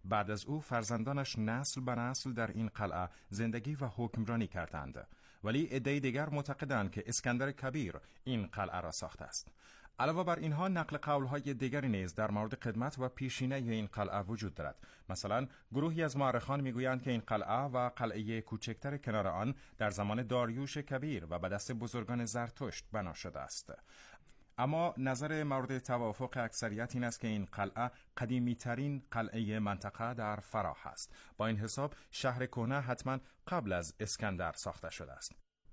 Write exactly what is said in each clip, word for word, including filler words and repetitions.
بعد از او فرزندانش نسل به نسل در این قلعه زندگی و حکمرانی کردند. ولی عده دیگر معتقدند که اسکندر کبیر این قلعه را ساخته است. علاوه بر اینها نقل قول‌های دیگری نیز در مورد قدمت و پیشینه این قلعه وجود دارد. مثلا گروهی از مورخان میگویند که این قلعه و قلعه کوچکتر کنار آن در زمان داریوش کبیر و به دست بزرگان زرتشت بنا شده است. اما نظر مورد توافق اکثریت این است که این قلعه قدیمی ترین قلعه منطقه در فراه است. با این حساب شهر کهنه حتما قبل از اسکندر ساخته شده است.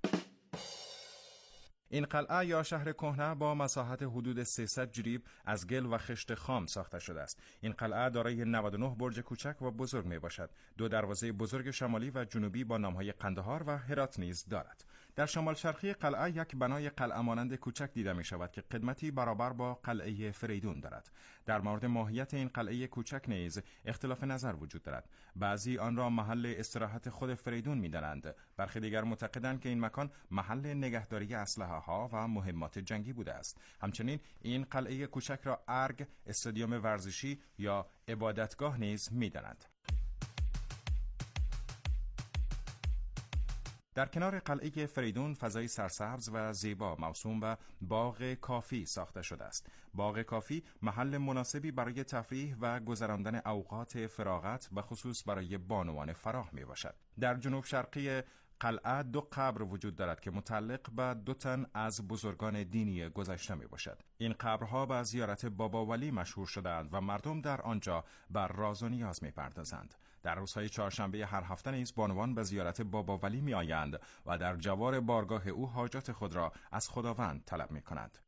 این قلعه یا شهر کهنه با مساحت حدود سیصد جریب از گل و خشت خام ساخته شده است. این قلعه دارای نود و نه برج کوچک و بزرگ می باشد. دو دروازه بزرگ شمالی و جنوبی با نامهای قندهار و هرات نیز دارد. در شمال شرقی قلعه یک بنای قلعه مانند کوچک دیده می شود که قدمتی برابر با قلعه فریدون دارد. در مورد ماهیت این قلعه کوچک نیز اختلاف نظر وجود دارد. بعضی آن را محل استراحت خود فریدون می دانند. برخی دیگر معتقدند که این مکان محل نگهداری اسلحه ها و مهمات جنگی بوده است. همچنین این قلعه کوچک را ارگ، استادیوم ورزشی یا عبادتگاه نیز می‌دانند. در کنار قلعه فریدون فضای سرسبز و زیبا موسوم به باغ کافی ساخته شده است. باغ کافی محل مناسبی برای تفریح و گذراندن اوقات فراغت به خصوص برای بانوان فراه می باشد. در جنوب شرقی قلعه دو قبر وجود دارد که متعلق به دو تن از بزرگان دینی گذشته می باشد. این قبرها به زیارت بابا ولی مشهور شدند و مردم در آنجا بر راز و نیاز می پردازند. در روزهای چهارشنبه هر هفته نیز بانوان به زیارت بابا ولی می آیند و در جوار بارگاه او حاجات خود را از خداوند طلب می کنند.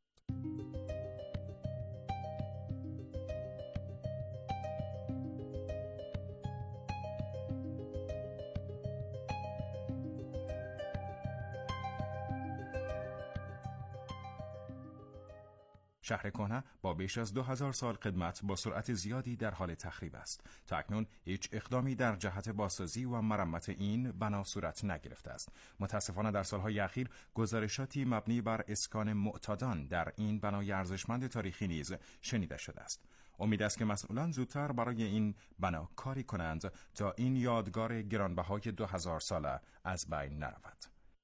شهر کهنه با بیش از دو هزار سال قدمت با سرعت زیادی در حال تخریب است. تا اکنون هیچ اقدامی در جهت بازسازی و مرمت این بنا صورت نگرفته است. متاسفانه در سالهای اخیر گزارشاتی مبنی بر اسکان معتادان در این بنای ارزشمند تاریخی نیز شنیده شده است. امید است که مسئولان زودتر برای این بنا کاری کنند تا این یادگار گرانبهای دو هزار ساله از بین نرود.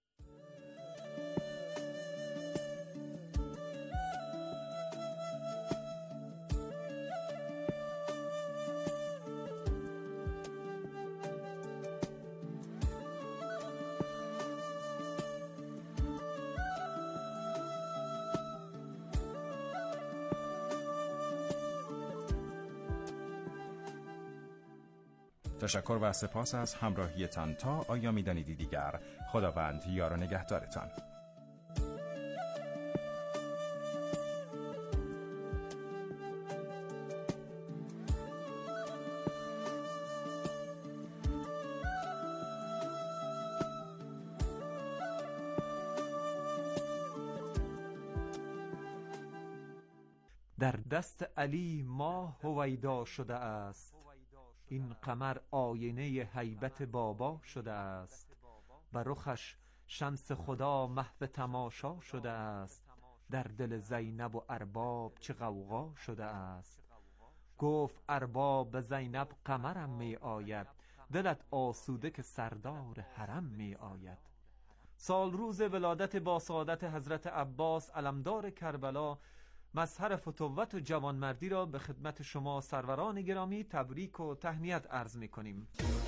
تشکر و سپاس از همراهیتان. تا آیامیدنی دیگر، خداوند یار و نگهدارتان. در دست علی ماه هویدا شده است، این قمر آینه هیبت بابا شده است. بر رخش شمس خدا محو تماشا شده است، در دل زینب و ارباب چه غوغا شده است. گفت ارباب به زینب قمرم می آید، دلت آسوده که سردار حرم می آید. سال روز ولادت با سعادت حضرت عباس علمدار کربلا، مظهر فتوت و جوانمردی را به خدمت شما سروران گرامی تبریک و تهنیت عرض می کنیم.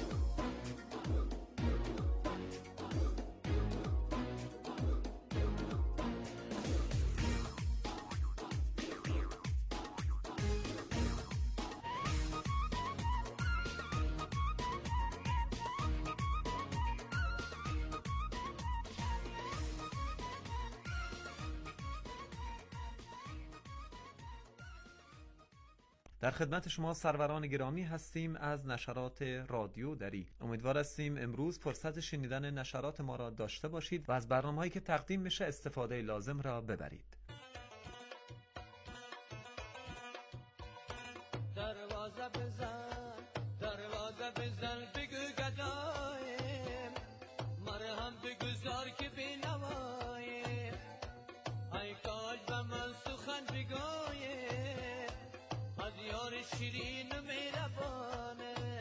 در خدمت شما سروران گرامی هستیم از نشرات رادیو دری. امیدوار هستیم امروز فرصت شنیدن نشرات ما را داشته باشید و از برنامه‌هایی که تقدیم میشه استفاده لازم را ببرید. دروازه بزن دروازه بزن بگو گدایم، مرهم بگذار که بینوایم، ای کاج به من سخن بگویم، از یار شیرین و مهربانه.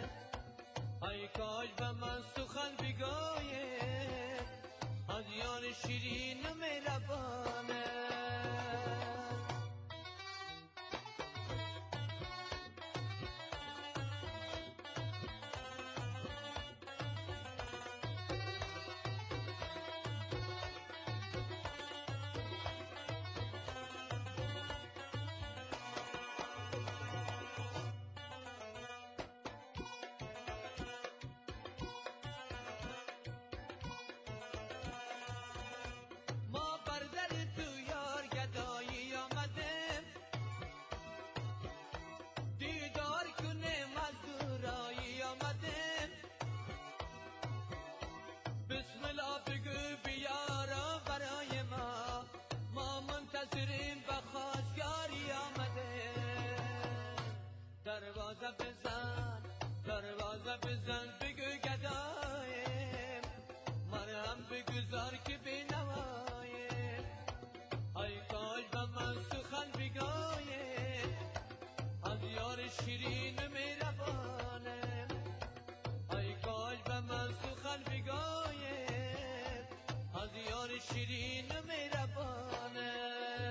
دروازه بزن بگو گدایم مرهم بگذار که بینوایم ای کاش به من سخن بگایم از یار شیرین مهربانم ای کاش به من سخن بگایم از یار شیرین مهربانم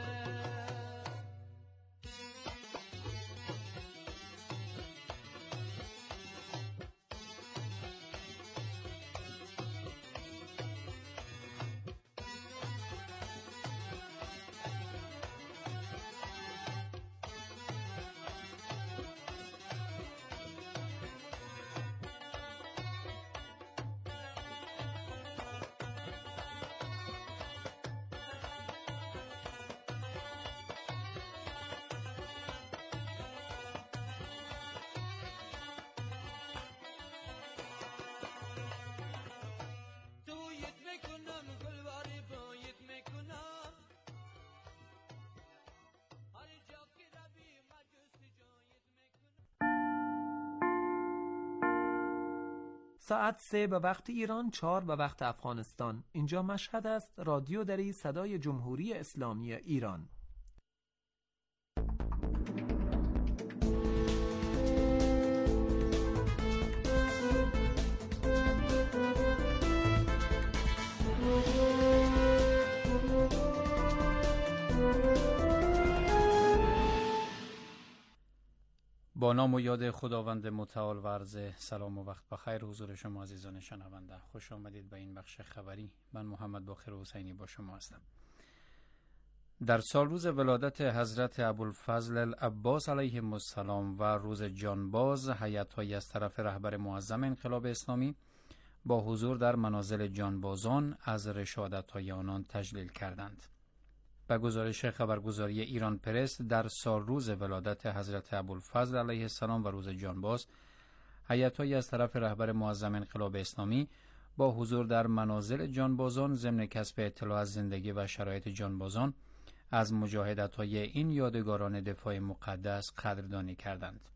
ساعت سه به وقت ایران، چهار به وقت افغانستان. اینجا مشهد است. رادیو دری صدای جمهوری اسلامی ایران. با نام و یاد خداوند متعال و عرض سلام و وقت بخیر حضور شما عزیزان شنونده. خوش آمدید به این بخش خبری. من محمد باقر حسینی با شما هستم. در سال روز ولادت حضرت ابوالفضل العباس علیه السلام و روز جانباز، هیئت‌هایی از طرف رهبر معظم انقلاب اسلامی با حضور در منازل جانبازان از رشادت‌های آنان تجلیل کردند. به گزارش خبرگزاری ایران پرس، در سال روز ولادت حضرت ابوالفضل علیه السلام و روز جانباز، هیئت‌هایی از طرف رهبر معظم انقلاب اسلامی با حضور در منازل جانبازان ضمن کسب اطلاع از زندگی و شرایط جانبازان از مجاهدت‌های این یادگاران دفاع مقدس قدردانی کردند.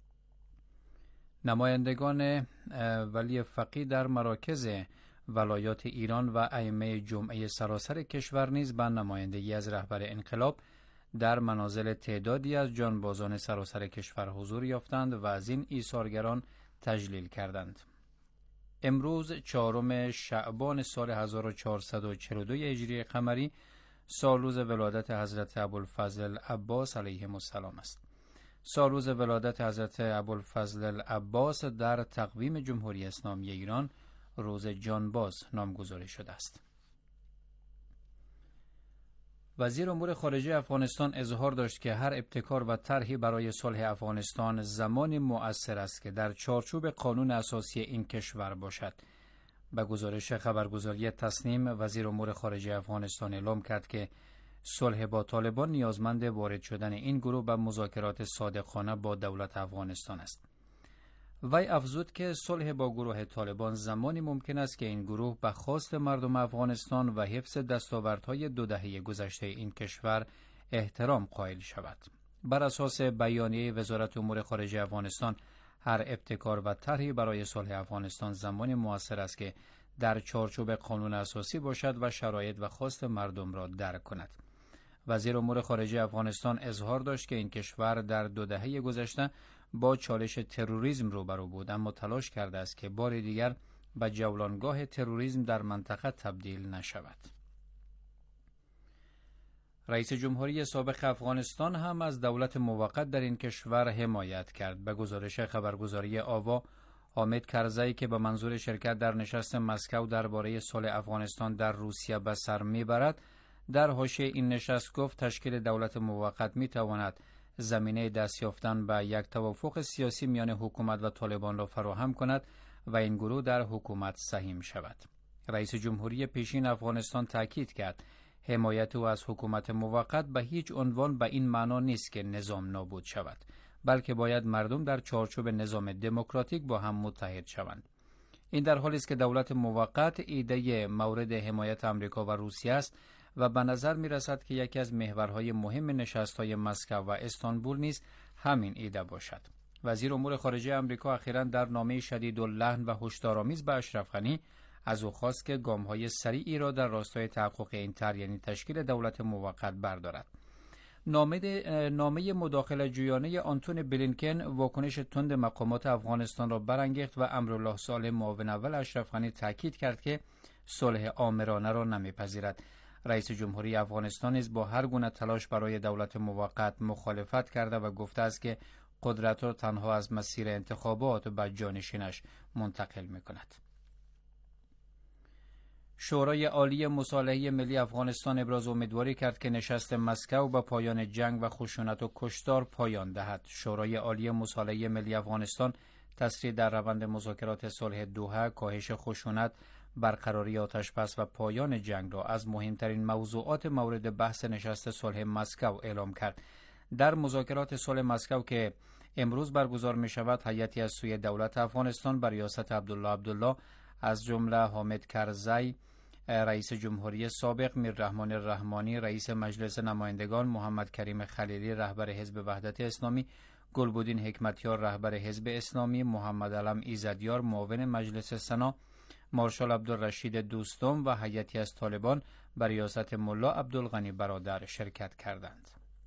نمایندگان ولی فقیه در مراکز ولایات ایران و ائمه جمعه سراسر کشور نیز به نمایندگی از رهبر انقلاب در منازل تعدادی از جانبازان سراسر کشور حضور یافتند و از این ایثارگران تجلیل کردند. امروز چهارم شعبان سال هزار و چهارصد و چهل و دو هجری قمری، سال روز ولادت حضرت ابوالفضل العباس علیه السلام است. سال روز ولادت حضرت ابوالفضل العباس در تقویم جمهوری اسلامی ایران روز جانباز نامگذاری شده است. وزیر امور خارجه افغانستان اظهار داشت که هر ابتکار و طرحی برای صلح افغانستان زمان مؤثر است که در چارچوب قانون اساسی این کشور باشد. به گزارش خبرگزاری تسنیم، وزیر امور خارجه افغانستان اعلام کرد که صلح با طالبان نیازمند وارد شدن این گروه به مذاکرات صادقانه با دولت افغانستان است. وی افزود که صلح با گروه طالبان زمانی ممکن است که این گروه به خواست مردم افغانستان و حفظ دستاوردهای دو دهه گذشته این کشور احترام قائل شود. بر اساس بیانیه وزارت امور خارجه افغانستان، هر ابتکار و طرحی برای صلح افغانستان زمانی مؤثر است که در چارچوب قانون اساسی باشد و شرایط و خواست مردم را درک کند. وزیر امور خارجه افغانستان اظهار داشت که این کشور در دو دهه گذشته با چالش تروریسم روبرو بود، اما تلاش کرده است که بار دیگر به جولانگاه تروریسم در منطقه تبدیل نشود. رئیس جمهوری سابق افغانستان هم از دولت موقت در این کشور حمایت کرد. به گزارش خبرگزاری آوا، حامد کرزی که به منظور شرکت در نشست مسکو درباره صلح افغانستان در روسیه به سر میبرد، در حاشیه این نشست گفت تشکیل دولت موقت میتواند زمینه دست یافتن به یک توافق سیاسی میان حکومت و طالبان را فراهم کند و این گروه در حکومت سهیم شود. رئیس جمهوری پیشین افغانستان تاکید کرد حمایت او از حکومت موقت به هیچ عنوان به این معنا نیست که نظام نابود شود، بلکه باید مردم در چارچوب نظام دموکراتیک با هم متحد شوند. این در حالی است که دولت موقت ایده مورد حمایت آمریکا و روسیه است و به نظر می رسد که یکی از محورهای مهم نشست‌های مسکو و استانبول نیز همین ایده باشد. وزیر امور خارجه آمریکا اخیراً در نامه شدیداللحن و هشدارآمیز به اشرف غنی از او خواست که گام‌های سریعی را در راستای تحقق این طرح، یعنی تشکیل دولت موقت، بردارد. نامه نامه مداخله جویانه آنتونی بلینکن واکنش تند مقامات افغانستان را برانگیخت و امرالله صالح معاون اول اشرف غنی تاکید کرد که صلح آمرانه را نمیپذیرد. رئیس جمهوری افغانستان نیز با هر گونه تلاش برای دولت موقت مخالفت کرده و گفته است که قدرت را تنها از مسیر انتخابات به جانشینش منتقل می‌کند. شورای عالی مصالحه ملی افغانستان ابراز امیدواری کرد که نشست مسکو به پایان جنگ و خشونت و کشتار پایان دهد. شورای عالی مصالحه ملی افغانستان تسریع در روند مذاکرات صلح دوحه، کاهش خشونت، برقراری آتشبس و پایان جنگ را از مهمترین موضوعات مورد بحث نشست صلح مسکو اعلام کرد. در مذاکرات صلح مسکو که امروز برگزار می شود، هیئتی از سوی دولت افغانستان بر ریاست عبدالله عبدالله از جمله حامد کرزی رئیس جمهوری سابق، میررحمان رحمانی رئیس مجلس نمایندگان، محمد کریم خلیلی رهبر حزب وحدت اسلامی، گلبدین حکمتیار رهبر حزب اسلامی، محمد علم ایزدیار معاون مجلس سنا، مارشال عبدالرشید دوستم و هیئتی از طالبان بر ریاست ملا عبدالغنی برادر شرکت کردند.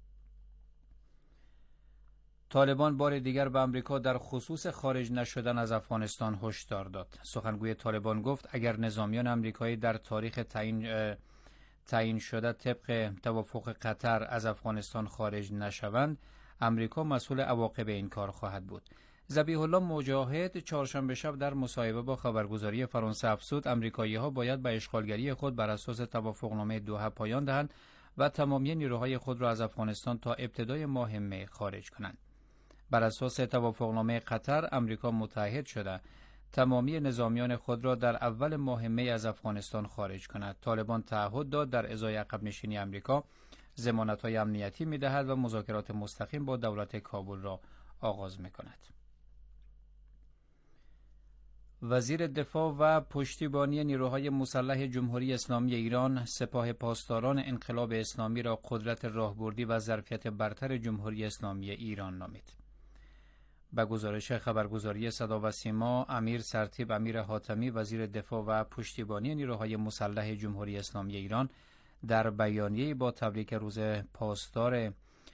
طالبان بار دیگر به آمریکا در خصوص خارج نشدن از افغانستان هشدار داد. سخنگوی طالبان گفت اگر نظامیان آمریکایی در تاریخ تعیین تعیین شده طبق توافق قطر از افغانستان خارج نشوند، آمریکا مسئول عواقب این کار خواهد بود. ذبیح الله مجاهد چهارشنبه شب در مصاحبه با خبرگزاری فرانسه افزود آمریکایی‌ها باید به اشغالگری خود بر اساس توافقنامه دوحه پایان دهند و تمامی نیروهای خود را از افغانستان تا ابتدای ماه می خارج کنند. بر اساس توافقنامه قطر، آمریکا متعهد شده تمامی نظامیان خود را در اول ماه می از افغانستان خارج کند. طالبان تعهد داد در ازای عقب نشینی آمریکا ضمانت‌های امنیتی می‌دهد و مذاکرات مستقیم با دولت کابل را آغاز می‌کند. وزیر دفاع و پشتیبانی نیروهای مسلح جمهوری اسلامی ایران سپاه پاسداران انقلاب اسلامی را قدرت راهبردی و ظرفیت برتر جمهوری اسلامی ایران نامید. به گزارش خبرگزاری صدا و سیما، امیر سرتیپ امیر حاتمی وزیر دفاع و پشتیبانی نیروهای مسلح جمهوری اسلامی ایران در بیانیه‌ای با تبریک روز پاسدار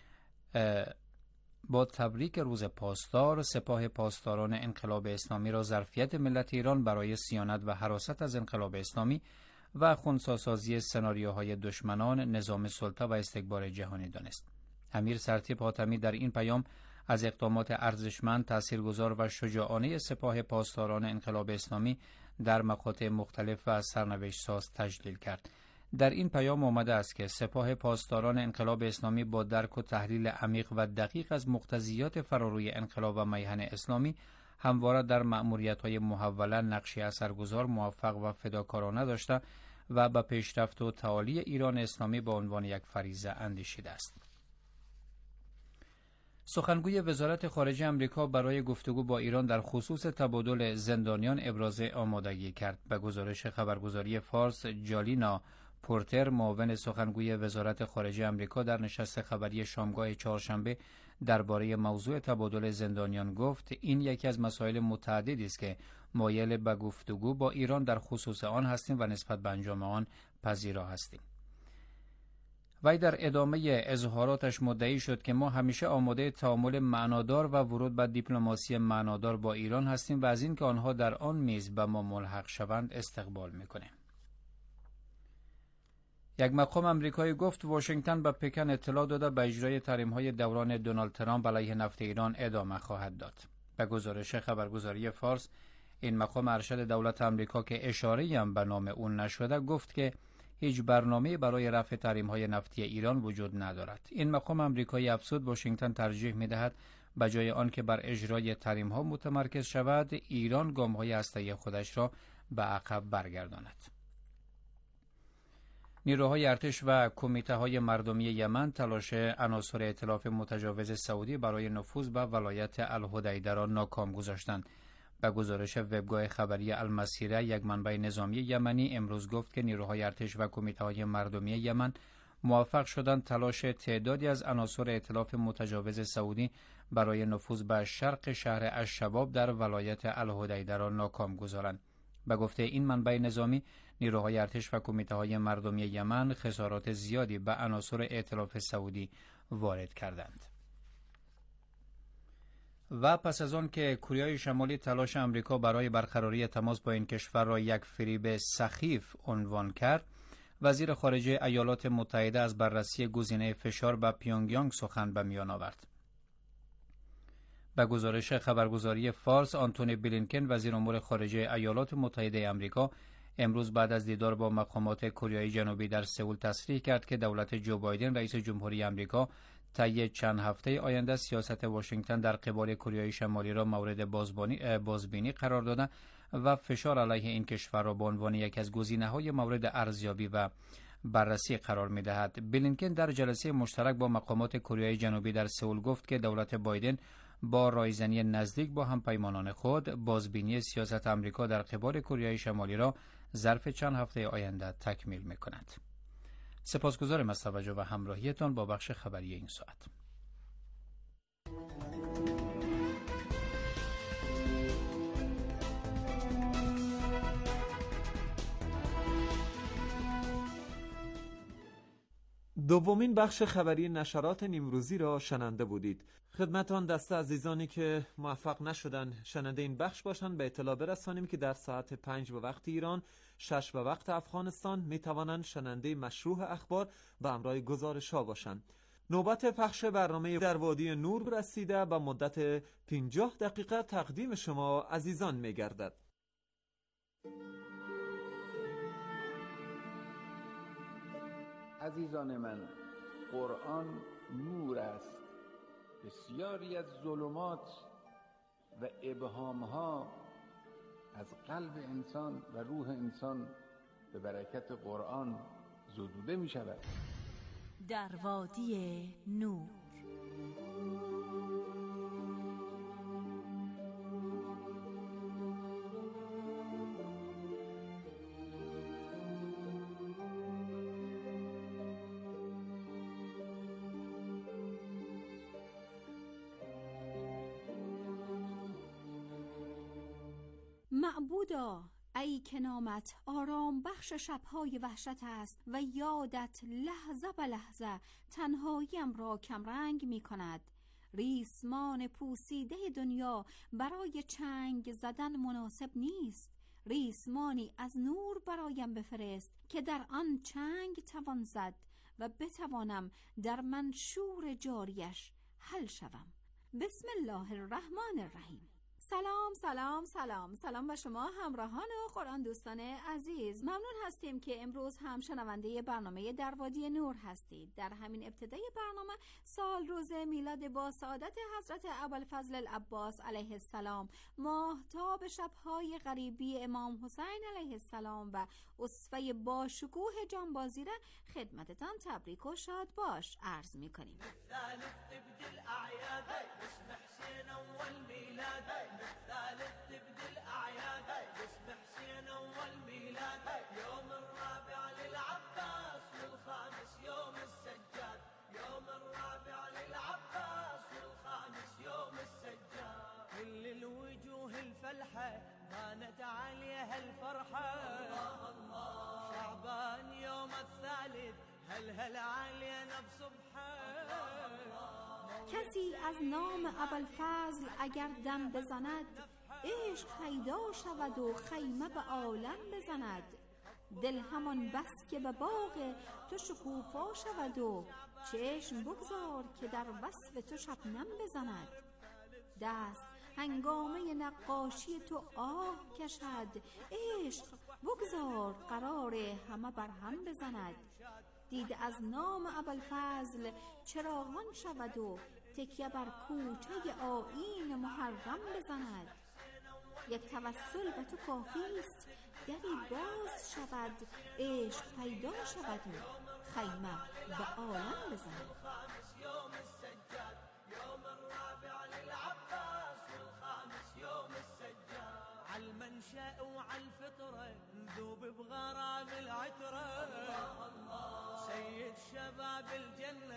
با تبریک روز پاسدار سپاه پاسداران انقلاب اسلامی را ظرفیت ملت ایران برای صیانت و حراست از انقلاب اسلامی و خنثی‌سازی سناریوهای دشمنان نظام سلطه و استکبار جهانی دانست. امیر سرتیپ حاتمی در این پیام از اقدامات ارزشمند، تاثیرگذار و شجاعانه سپاه پاسداران انقلاب اسلامی در مقاطع مختلف و سرنوشت ساز تجلیل کرد. در این پیام آمده است که سپاه پاسداران انقلاب اسلامی با درک و تحلیل عمیق و دقیق از مقتضیات فراروی انقلاب و میهن اسلامی همواره در مأموریت‌های محوله نقشی اثرگذار، موفق و فداکارانه داشته و به پیشرفت و تعالی ایران اسلامی به عنوان یک فریضه اندیشیده است. سخنگوی وزارت خارجه آمریکا برای گفتگو با ایران در خصوص تبادل زندانیان ابراز آمادگی کرد. به گزارش خبرگزاری فارس، جالینا پورتر معاون سخنگوی وزارت خارجه آمریکا در نشست خبری شامگاه چهارشنبه درباره موضوع تبادل زندانیان گفت این یکی از مسائل متعددی است که مایل به گفتگو با ایران در خصوص آن هستیم و نسبت به انجام آن پذیرا هستیم. وی در ادامه اظهاراتش مدعی شد که ما همیشه آماده تعامل معنادار و ورود به دیپلماسی معنادار با ایران هستیم و از این که آنها در آن میز به ما ملحق شوند استقبال میکنیم. یک مقام آمریکایی گفت واشنگتن به پکن اطلاع داده به اجرای تحریم‌های دوران دونالد ترامپ علیه نفت ایران ادامه خواهد داد. به گزارش خبرگزاری فارس، این مقام ارشد دولت آمریکا که اشاره‌ای هم به نام اون نشده گفت که هیچ برنامه‌ای برای رفع تحریم‌های نفتی ایران وجود ندارد. این مقام آمریکایی افزود واشنگتن ترجیح می‌دهد به جای آن که بر اجرای تحریم‌ها متمرکز شود، ایران گام‌های هسته‌ای خودش را به عقب برگرداند. نیروهای ارتش و کمیته‌های مردمی یمن تلاش عناصر ائتلاف متجاوز سعودی برای نفوذ به ولایت الحدیده را ناکام گذاشتند. به گزارش وبگاه خبری المسیره، یک منبع نظامی یمنی امروز گفت که نیروهای ارتش و کمیته‌های مردمی یمن موفق شدند تلاش تعدادی از عناصر ائتلاف متجاوز سعودی برای نفوذ به شرق شهر الشباب در ولایت الحدیده را ناکام گذارند. به گفته این منبع نظامی، نیروهای ارتش و کمیته‌های مردمی یمن خسارات زیادی به عناصر ائتلاف سعودی وارد کردند. و پس از آن که کره شمالی تلاش آمریکا برای برقراری تماس با این کشور را یک فریب سخیف عنوان کرد، وزیر خارجه ایالات متحده از بررسی گزینه فشار به پیونگیانگ سخن به میان آورد. به گزارش خبرگزاری فارس، آنتونی بلینکن وزیر امور خارجه ایالات متحده آمریکا امروز بعد از دیدار با مقامات کره جنوبی در سئول تصریح کرد که دولت جو بایدن رئیس جمهوری آمریکا طی چند هفته آینده سیاست واشنگتن در قبال کره شمالی را مورد بازبینی قرار داده و فشار علیه این کشور را به عنوان یک از گزینه‌های مورد ارزیابی و بررسی قرار می‌دهد. بلینکن در جلسه مشترک با مقامات کره جنوبی در سئول گفت که دولت بایدن با رایزنی نزدیک با همپیمانان خود بازبینی سیاست آمریکا در قبال کره شمالی را ظرف چند هفته آینده تکمیل می‌کند. سپاسگزارم از توجه و همراهیتان با بخش خبری این ساعت. دومین بخش خبری نشرات نیمروزی را شنونده بودید. خدمتان دسته عزیزانی که موفق نشدن شنونده این بخش باشند به اطلاع برسانیم که در ساعت پنج به وقت ایران، شش به وقت افغانستان می توانند شنونده مشروع اخبار به همراه گزارش ها باشند. نوبت پخش برنامه در وادی نور رسیده به مدت پنجاه دقیقه تقدیم شما عزیزان می گردد. عزیزان من، قرآن نور است. بسیاری از ظلمات و ابهامها از قلب انسان و روح انسان به برکت قرآن زدوده می شود. در وادی نور معبودا، ای که نامت آرام بخش شبهای وحشت است و یادت لحظه به لحظه تنهاییم را کمرنگ می کند. ریسمان پوسیده دنیا برای چنگ زدن مناسب نیست. ریسمانی از نور برایم بفرست که در آن چنگ توان زد و بتوانم در منشور جاریش حل شوم. بسم الله الرحمن الرحیم. سلام سلام سلام سلام به شما همراهان و قرآن دوستان عزیز. ممنون هستیم که امروز هم شنونده برنامه در وادی نور هستید. در همین ابتدای برنامه سال روز میلاد با سعادت حضرت ابوالفضل العباس علیه السلام، ماهتاب شبهای غریبی امام حسین علیه السلام و اسوه با شکوه جانبازی را خدمتتان تبریک و شاد باش عرض می‌کنیم. الثالث تبدي الأعياد باسم حسين أول ميلاد يوم الرابع للعباس والخامس يوم السجاد يوم الرابع للعباس والخامس يوم السجاد كل الوجوه الفلحة بانت عليها الفرحة الله الله شعبان يوم الثالث هل هل علينا بصبحة کسی از نام ابوالفضل اگر دم بزند، عشق پیدا شود و خیمه به عالم بزند. دل همان بس که به باغ تو شکوفا شود و چشم بگذار که در وصف تو شبنم بزند. دست هنگامه نقاشی تو آه کشد، عشق بگذار قرار همه بر هم بزند. دید از نام ابوالفضل چراغان شود و تکیه بر کوچه آیین محرم بزند. یک توسل به تو کافی است دری باز شود، عشق پیدا شود و خیمه به عالم بزند. يوم السجاد يوم الرابع للعباس والخامس يوم السجاد عالمنشأ وعالفطرة نذوب بغرام العترة الله الله سيد شباب الجنة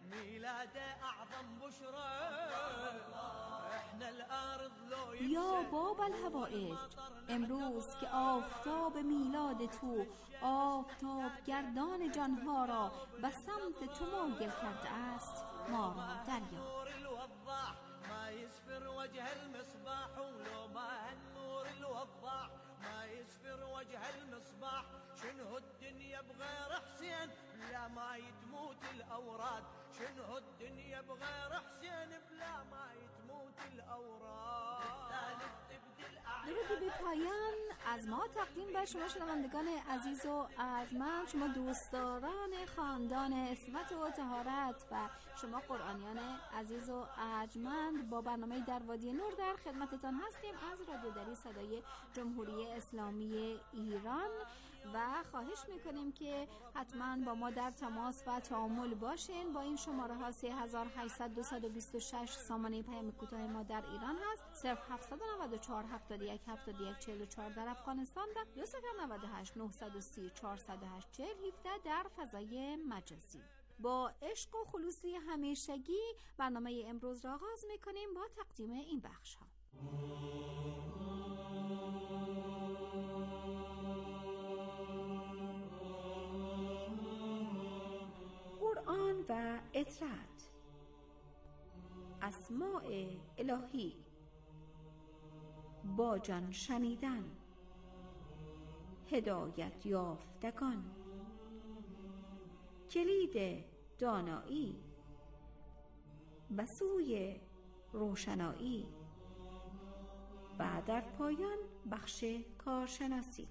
ميلاده اعظم بشرى احنا الارض لو یا باب الهوائج، امروز که آفتاب میلاد تو آفتاب گردان جانها را به سمت تو مایل کرده است، ما را دریا. ما يسفر وجه المصباح ولو ما النور الوضاح ما يسفر وجه المصباح شنو الدنيا بغير حسين بلا ما يتموت الأوراد شنو الدنيا بغير حسين بلا ما يتموت الأوراد الثالث تبدي درود بی پایان از ما تقدیم به شما شنوندگان عزیز و ارجمند، شما دوستداران خاندان عصمت و طهارت و شما قرآنیان عزیز و ارجمند. با برنامه در وادی نور در خدمتتان هستیم از رادیو دری صدای جمهوری اسلامی ایران و خواهش میکنیم که حتما با ما در تماس و تعامل باشین. با این شماره ها سه هزار و هشتصد دویست و بیست و شش سامانه پیام کوتاه ما در ایران هست، صفر هفتصد و نود و چهار هفتاد و یک هفتاد و یک چهل و چهار در افغانستان و دو صفر نود و هشت نهصد و سی چهارصد و هشت چهل و هفت در فضای مجازی. با عشق و خلوصی همیشگی برنامه امروز را آغاز میکنیم با تقدیم این بخش ها. قرآن و اطرات، اسماء الهی، با جان شنیدن، هدایت یافتگان، کلید دانایی، به سوی روشنایی و در پایان بخش کارشناسی.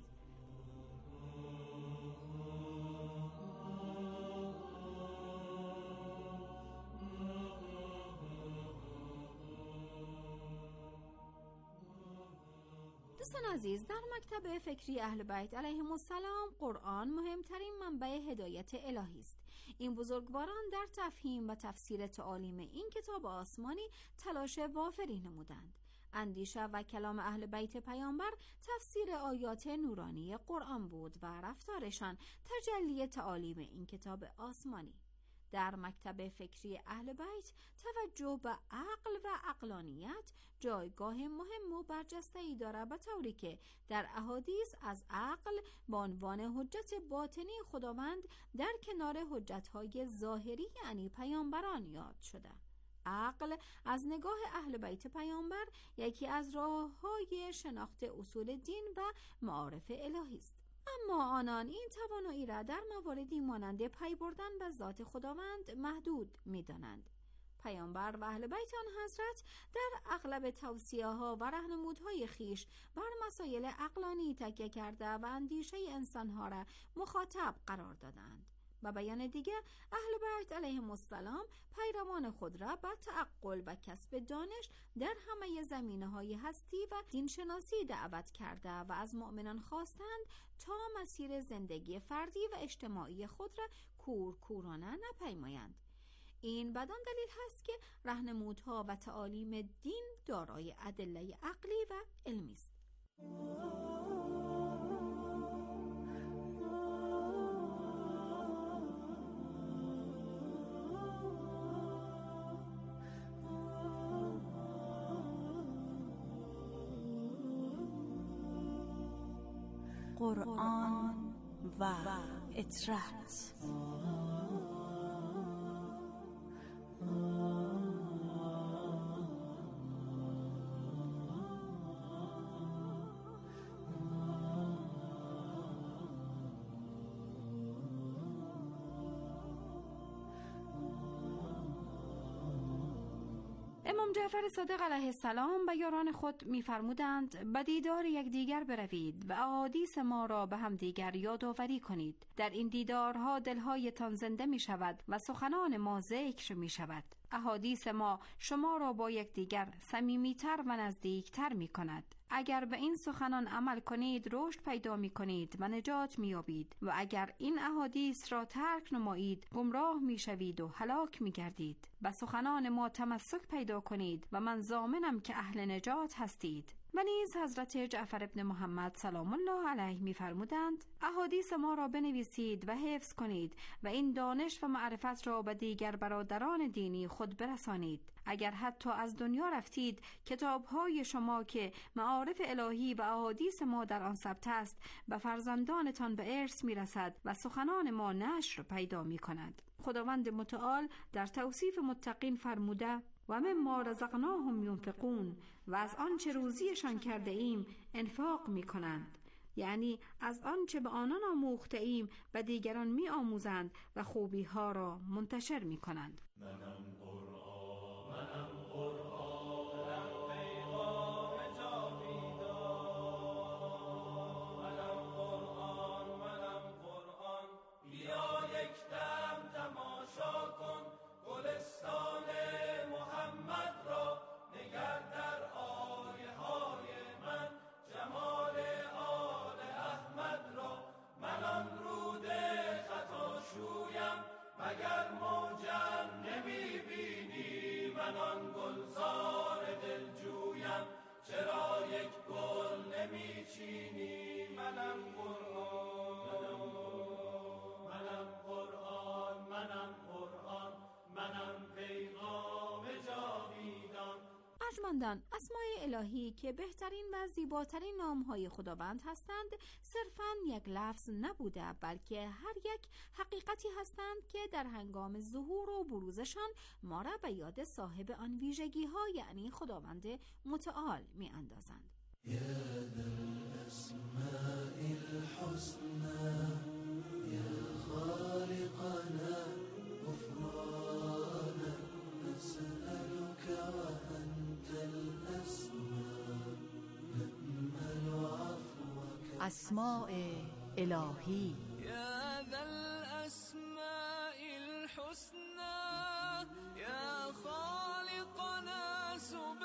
دوستان عزیز، در مکتب فکری اهل بیت علیهم السلام قرآن مهمترین منبع هدایت الهی است. این بزرگواران در تفهیم و تفسیر تعالیم این کتاب آسمانی تلاش وافری نمودند. اندیشه و کلام اهل بیت پیامبر تفسیر آیات نورانی قرآن بود و رفتارشان تجلی تعالیم این کتاب آسمانی. در مکتب فکری اهل بیت توجه به عقل و عقلانیت جایگاه مهم و برجسته‌ای دارد، به طوری که در احادیث از عقل به عنوان حجت باطنی خداوند در کنار حجت‌های ظاهری یعنی پیامبران یاد شده. عقل از نگاه اهل بیت پیامبر یکی از راه‌های شناخت اصول دین و معارف الهی است. اما آنان این توانایی را در مواردی مانند پی بردن به ذات خداوند محدود می‌دانند. پیامبر و اهل بیت آن حضرت در اغلب توصیه‌ها و راهنمودهای خیش بر مسائل عقلانی تکیه کرده و اندیشه انسان‌ها را مخاطب قرار دادند. و بیان دیگر اهل بیت علیهم السلام پیروان خود را به تعقل و کسب دانش در همه زمینه‌های هستی و دینشناسی دعوت کرده و از مؤمنان خواستند تا مسیر زندگی فردی و اجتماعی خود را کورکورانه نپیمایند. این بدان دلیل هست که راهنمودها و تعالیم دین دارای ادله عقلی و علمی است. قرآن و اطرات. امام جعفر صادق علیه السلام به یاران خود می‌فرمودند به دیدار یکدیگر بروید و احادیث ما را به هم دیگر یادآوری کنید. در این دیدارها دلهایتان زنده می شود و سخنان ما ذکر می شود. احادیث ما شما را با یکدیگر صمیمیتر و نزدیکتر می کند. اگر به این سخنان عمل کنید رشد پیدا می کنید و نجات می یابید و اگر این احادیث را ترک نمایید گمراه می شوید و هلاک می گردید. به سخنان ما تمسک پیدا کنید و من ضامنم که اهل نجات هستید. و نیز حضرت جعفر ابن محمد سلام الله علیه می‌فرمودند احادیث ما را بنویسید و حفظ کنید و این دانش و معرفت را به دیگر برادران دینی خود برسانید. اگر حتی از دنیا رفتید، کتاب‌های شما که معارف الهی و احادیث ما در آن ثبت است به فرزندانتان به ارث می‌رسد و سخنان ما نشر پیدا می‌کند. خداوند متعال در توصیف متقین فرموده و مما رزقناهم ينفقون، و از آنچه روزیشان کرده ایم انفاق می کنند، یعنی از آنچه به آنان آموخته ایم به دیگران می آموزند و خوبی ها را منتشر می کنند. منم قرآن، منم قرآن، پیغام جاویدان. منم قرآن، منم قرآن، بیا یک دم تماشا کن گلستان محمد را. نگر در آیه های من جمال آل احمد را. من آن رود خطا شویم مگر موجم نمی بینی؟ من آن گلزار دلجویم چرا یک گل نمی چینی؟ منم قرآن، منم قرآن، منم قرآن، منم پیغام جاویدان. ارجمندان، اسماء الهی که بهترین و زیباترین نامهای خداوند هستند صرفاً یک لفظ نبوده، بلکه هر یک حقیقتی هستند که در هنگام ظهور و بروزشان ما را به یاد صاحب آن ویژگی ها یعنی خداوند متعال می اندازند. یا ذا الاسماء الحسنى یا خالقنا غفرانا نسألك وأنت الأسماء نأمل عفوك. اسماء الهی یا ذا الاسماء الحسنى یا خالقنا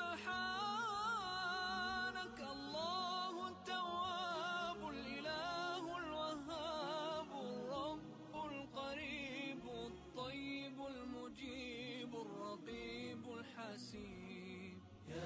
سبحانك الله التواب الاله الوهاب الرب القريب الطيب المجيب الرقيب الحسيب.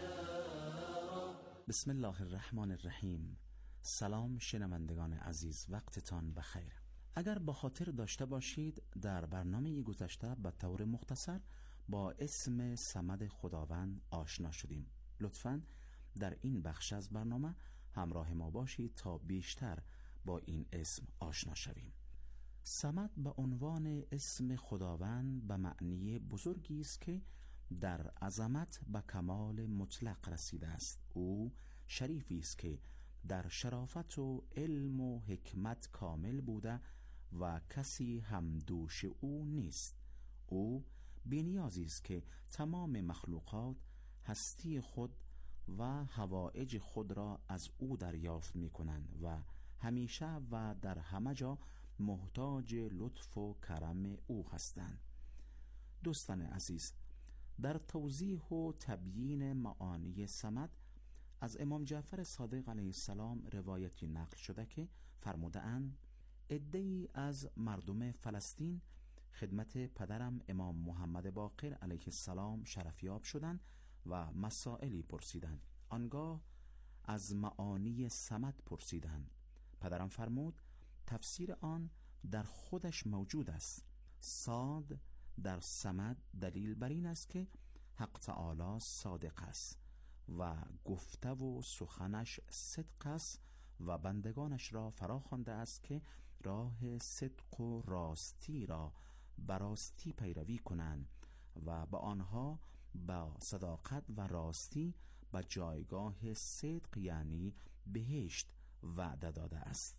بسم الله الرحمن الرحیم. سلام شنوندگان عزیز، وقتتان بخیر. اگر با خاطر داشته باشید در برنامه گذشته به طور مختصر با اسم صمد خداوند آشنا شدیم. لطفاً در این بخش از برنامه همراه ما باشید تا بیشتر با این اسم آشنا شویم. صمد به عنوان اسم خداوند به معنی بزرگی است که در عظمت به کمال مطلق رسیده است. او شریفی است که در شرافت و علم و حکمت کامل بوده و کسی هم دوش او نیست. او بی‌نیازی است که تمام مخلوقات هستی خود و حوائج خود را از او دریافت می کنند و همیشه و در همه جا محتاج لطف و کرم او هستند. دوستان عزیز، در توضیح و تبیین معانی صمد از امام جعفر صادق علیه السلام روایتی نقل شده که فرموده اند عده‌ای از مردم فلسطین خدمت پدرم امام محمد باقر علیه السلام شرفیاب شدند و مسائلی پرسیدند. آنگاه از معانی صمد پرسیدند. پدرم فرمود تفسیر آن در خودش موجود است. صاد در صمد دلیل بر این است که حق تعالی صادق است و گفته و سخنش صدق است و بندگانش را فرا خوانده است که راه صدق و راستی را براستی پیروی کنند و به آنها با صداقت و راستی به جایگاه صدق یعنی بهشت وعده داده است.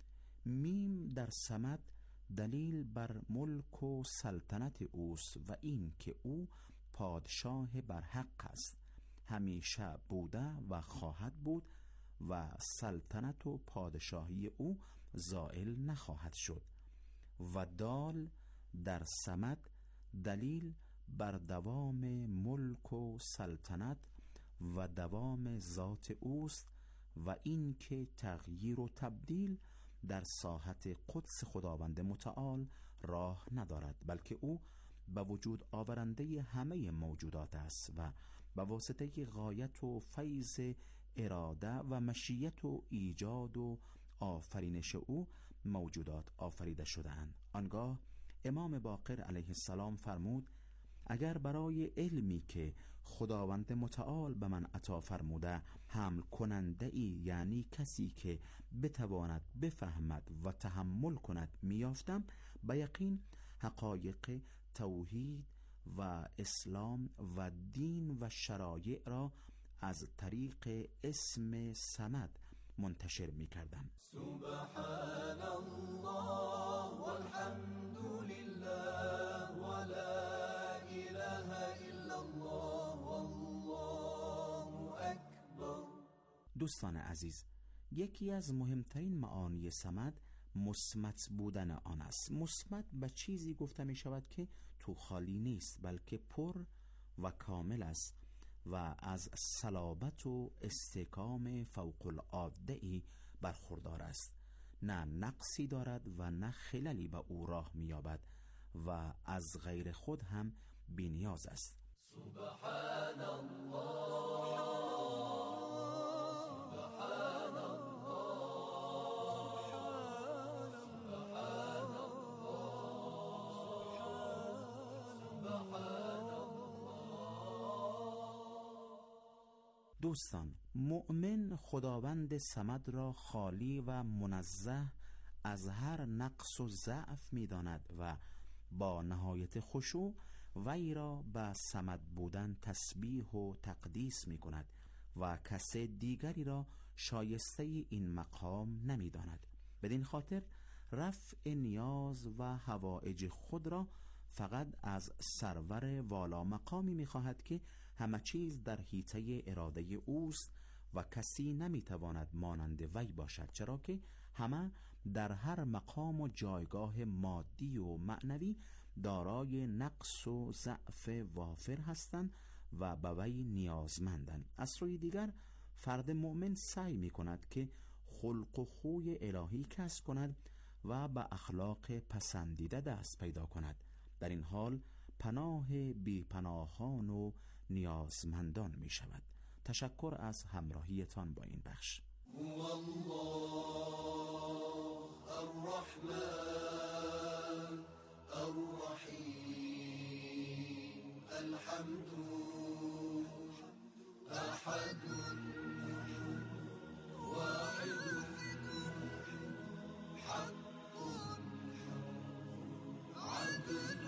میم در صمد دلیل بر ملک و سلطنت اوست و این که او پادشاه بر حق است، همیشه بوده و خواهد بود و سلطنت و پادشاهی او زائل نخواهد شد. و دال در صمد دلیل بر دوام ملک و سلطنت و دوام ذات اوست و این که تغییر و تبدیل در ساحت قدس خداوند متعال راه ندارد، بلکه او به وجود آورنده همه موجودات است و به واسطه غایت و فیض اراده و مشیت و ایجاد و آفرینش او موجودات آفریده شده‌اند. آنگاه امام باقر علیه السلام فرمود: اگر برای علمی که خداوند متعال به من عطا فرموده حمل کننده ای، یعنی کسی که بتواند بفهمد و تحمل کند میافتم، به یقین حقایق توحید و اسلام و دین و شرایع را از طریق اسم صمد منتشر می کردم. سبحان الله والحمد لله ولا اله الا الله والله اکبر. دوستان عزیز، یکی از مهمترین معانی صمد مصمت بودن آن است. مصمت به چیزی گفته می شود که تو خالی نیست، بلکه پر و کامل است و از صلابت و استحکام فوق العاده برخوردار است. نه نقصی دارد و نه خللی به او راه می‌یابد و از غیر خود هم بی‌نیاز است. سبحان الله سبحان الله سبحان الله سبحان دوستان، مؤمن خداوند صمد را خالی و منزه از هر نقص و ضعف می‌داند و با نهایت خشوع وی را به صمد بودن تسبیح و تقدیس می‌کند و کس دیگری را شایسته این مقام نمی‌داند. بدین خاطر رفع نیاز و حوائج خود را فقط از سرور والا مقامی می‌خواهد که همه چیز در حیطه اراده اوست و کسی نمیتواند مانند وی باشد، چرا که همه در هر مقام و جایگاه مادی و معنوی دارای نقص و ضعف وافر هستند و به وی نیازمندند. از سوی دیگر فرد مؤمن سعی میکند که خلق و خوی الهی کسب کند و به اخلاق پسندیده دست پیدا کند. در این حال پناه بی پناهان و نیازمندان می شود. تشکر از همراهیتان با این بخش. هو الله الرحمن الرحیم الحمد احد واحد حق عدل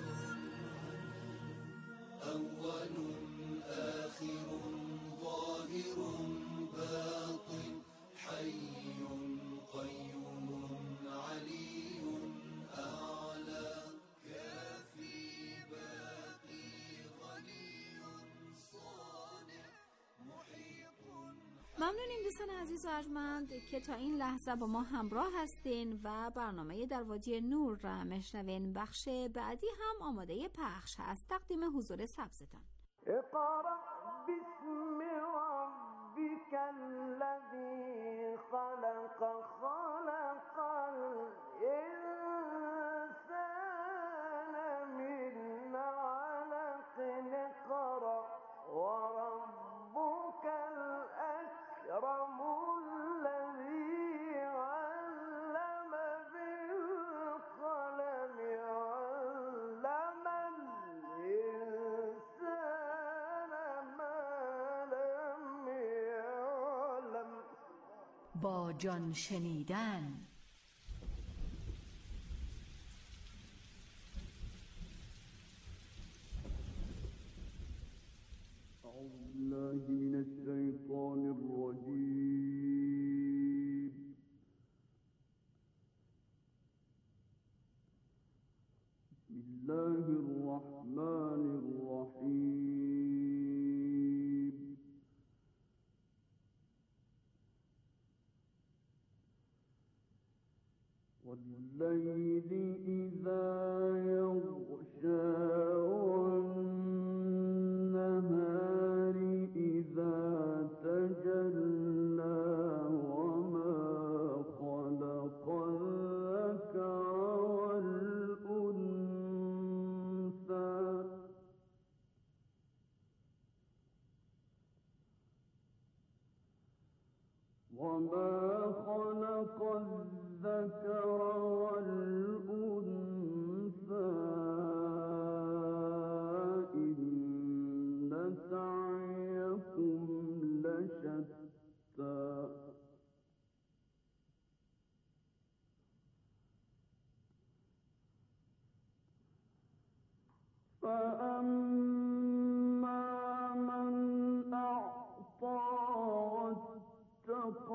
اول آخر ظاهر باطن حي قيوم علي أعلى كافي باقي غني صانع محيط. ممنونیم دوستان عزیز و ارجمند که تا این لحظه با ما همراه هستین و برنامه در وادی نور را میشنوین. بخش بعدی هم آماده پخش هست. تقدیم حضور سبزتان. اقرأ باسم ربك الذي خلق خلق الإنسان من علق اقرأ وربك الأكرم الذي علم بالقلم علم الإنسان ما لم يعلم. با جان شنیدن. أعوذ بالله من الشيطان الرجيم. بسم الله الرحمن الرحيم. والليل إذا يغشى والنهار إذا تجلى وما خلق الذكر والأنثى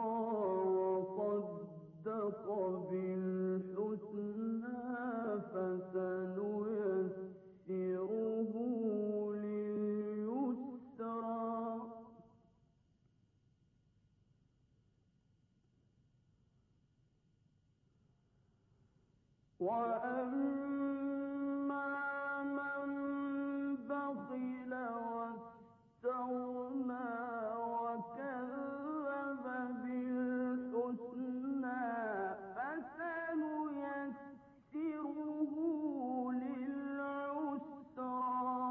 وصدق بالحسنى فسنيسره لليسرى وأما من بخل واستغنى وكذب بالحسنى فسنيسره للعسرى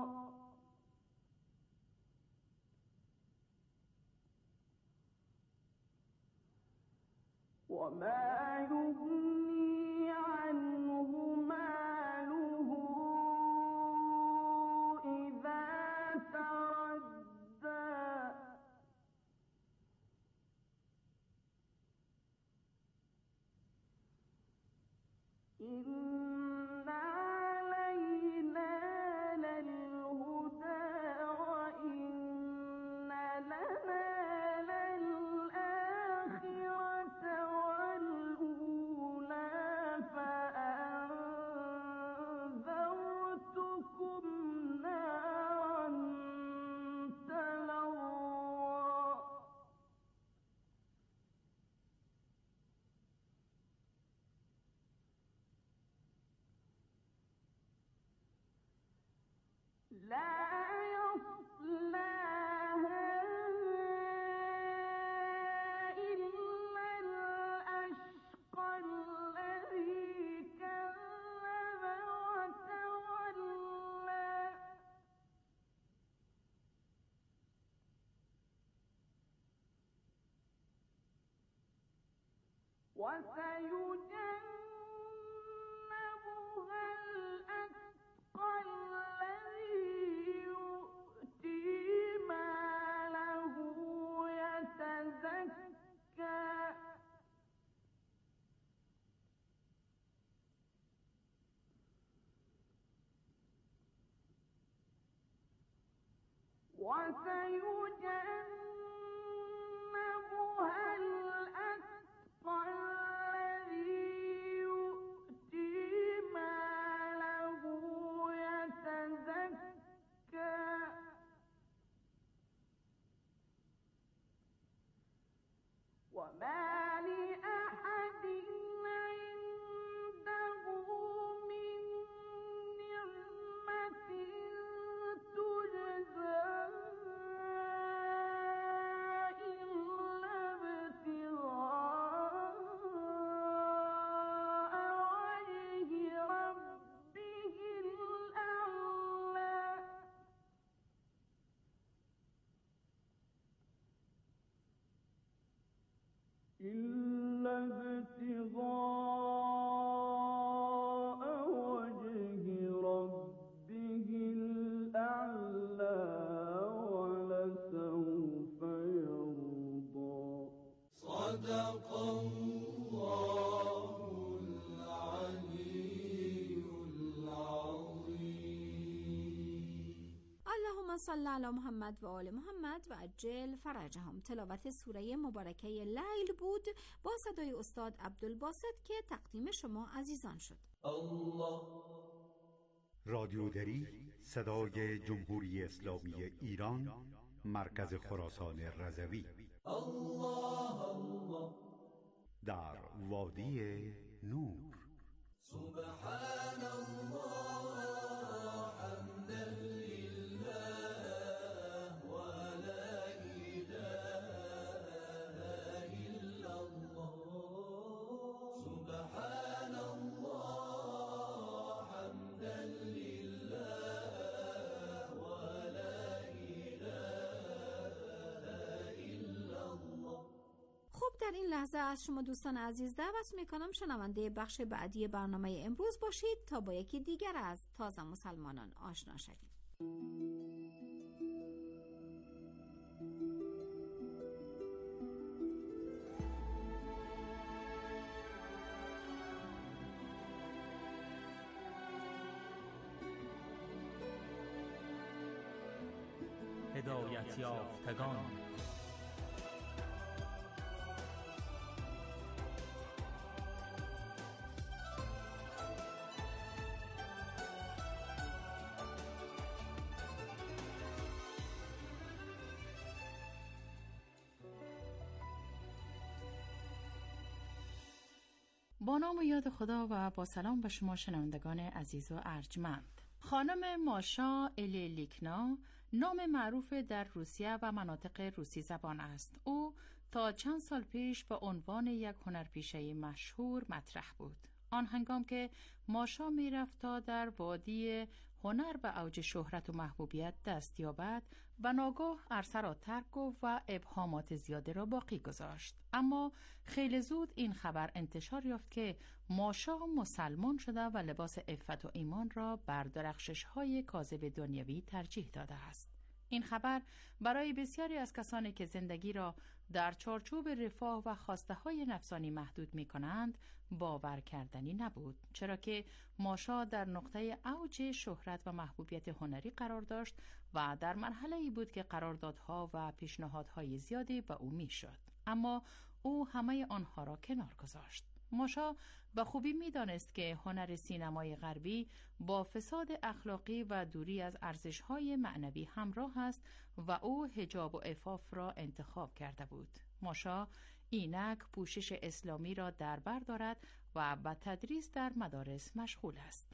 وما يغني عنه ماله إذا تردى إن علينا للهدى وإن لنا للآخرة والأولى فأنذرتكم نارا تلظى لا يصلاها إلا الأشقى الذي كذب وتولى وسيجنبها الأتقى الذي يؤتي ماله يتزكى وسيجنبها الأتقى الذي يؤتي ماله يتزكى وما لأحد عنده من نعمة تجزى إلا ابتغاء وجه ربه الأعلى إلا ابتغاء وجه ربه الأعلى ولسوف يرضى صدق الله العلي العظيم. اللهم صل علی محمد و آل محمد و عجل فرجهم. تلاوت سوره مبارکه لیل بود با صدای استاد عبدالباسط که تقدیم شما عزیزان شد. الله رادیو دری صدای جمهوری اسلامی ایران، مرکز خراسان رضوی. الله الله در وادی نور. سبحان الله حمدا لله ولا إله إلا الله. سبحان الله حمدا لله ولا إله إلا الله. خب در این لحظه از شما دوستان عزیز دعوت میکنم شنونده بخش بعدی برنامه امروز باشید تا با یکی دیگر از تازه مسلمانان آشنا شویم. هدایت یافتگان. با نام و یاد خدا و با سلام به شما شنوندگان عزیز و ارجمند. خانم ماشا الیلیکنا نام معروف در روسیه و مناطق روسی زبان است. او تا چند سال پیش به عنوان یک هنرپیشه مشهور مطرح بود. آن هنگام که ماشا می رفت تا در وادی هنر به اوج شهرت و محبوبیت دست یابد، به ناگاه عرصه را ترک گفت و ابهامات زیاده را باقی گذاشت. اما خیلی زود این خبر انتشار یافت که ماشا مسلمان شده و لباس عفت و ایمان را بر درخشش‌های کاذب دنیوی ترجیح داده است. این خبر برای بسیاری از کسانی که زندگی را در چارچوب رفاه و خواسته‌های نفسانی محدود می‌کنند باور کردنی نبود، چرا که ماشا در نقطه اوج شهرت و محبوبیت هنری قرار داشت و در مرحله‌ای بود که قراردادها و پیشنهادهای زیادی به او می‌شد. اما او همه آنها را کنار گذاشت. ماشا به خوبی می‌دانست که هنر سینمای غربی با فساد اخلاقی و دوری از ارزش‌های معنوی همراه است و او حجاب و عفاف را انتخاب کرده بود. ماشا اینک پوشش اسلامی را در بر دارد و به تدریس در مدارس مشغول است.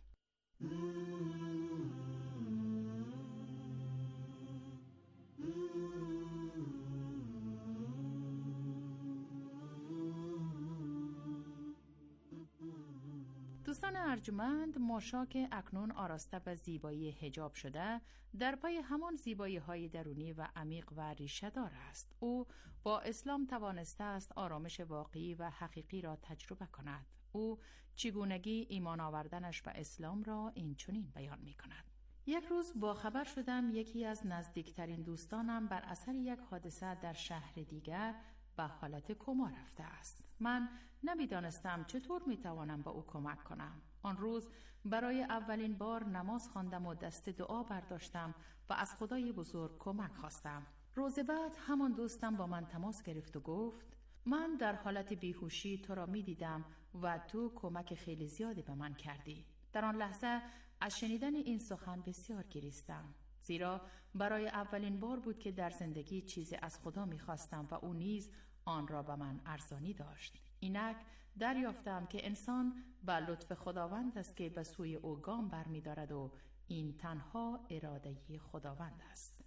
دوستان ارجمند، ماشا که اکنون آراسته به زیبایی حجاب شده، در پای همان زیبایی های درونی و عمیق و ریشه دار است. او با اسلام توانسته است آرامش واقعی و حقیقی را تجربه کند. او چگونگی ایمان آوردنش به اسلام را این چنین بیان می کند. یک روز با خبر شدم یکی از نزدیکترین دوستانم بر اثر یک حادثه در شهر دیگر به حالت کما رفته است. من نمیدانستم چطور میتوانم به او کمک کنم. آن روز برای اولین بار نماز خواندم و دست دعا برداشتم و از خدای بزرگ کمک خواستم. روز بعد همان دوستم با من تماس گرفت و گفت من در حالت بیهوشی تو را میدیدم و تو کمک خیلی زیادی به من کردی. در آن لحظه از شنیدن این سخن بسیار گریستم، زیرا برای اولین بار بود که در زندگی چیزی از خدا میخواستم و او نیز آن را به من ارزانی داشت. اینک دریافتم که انسان به لطف خداوند است که به سوی او گام برمی دارد و این تنها اراده خداوند است.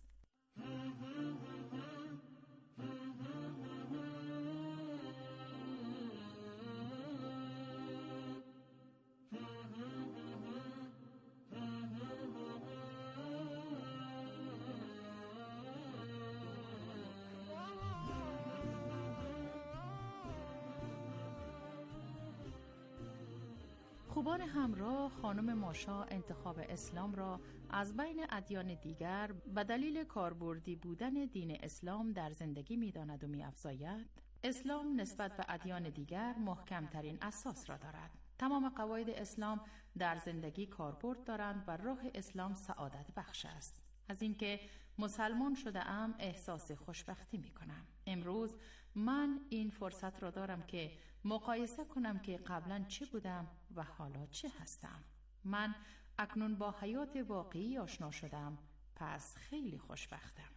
خوبان همراه، خانم ماشا انتخاب اسلام را از بین ادیان دیگر به دلیل کاربردی بودن دین اسلام در زندگی می‌داند و می‌افزاید. اسلام نسبت به ادیان دیگر محکم‌ترین اساس را دارد. تمام قواعد اسلام در زندگی کاربرد دارند و راه اسلام سعادت بخش است. از اینکه مسلمان شده ام احساس خوشبختی می کنم. امروز من این فرصت را دارم که مقایسه کنم که قبلا چه بودم و حالا چه هستم. من اکنون با حیات واقعی آشنا شدم، پس خیلی خوشبختم.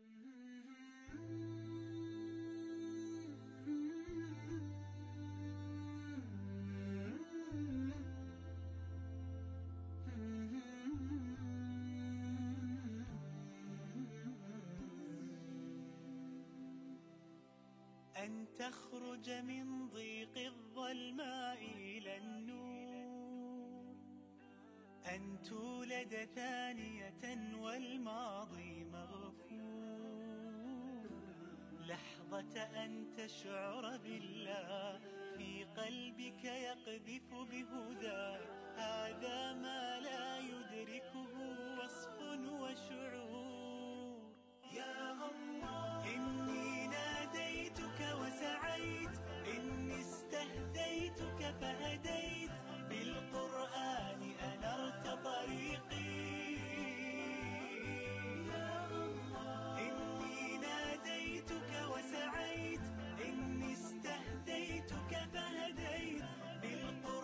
أن تخرج من ضيق الظلماء إلى النور، أن تولد ثانية والماضي مغفور، لحظة أن تشعر بالله في قلبك يقذف بهدى، هذا ما لا يدركه وصف وشعور. يا الله إني ناديتك وسعيت، إني استهديتك فهديت، بالقرآن أنرت طريقي. يا الله إني ناديتك وسعيت، إني استهديتك فهديت، بالقرآن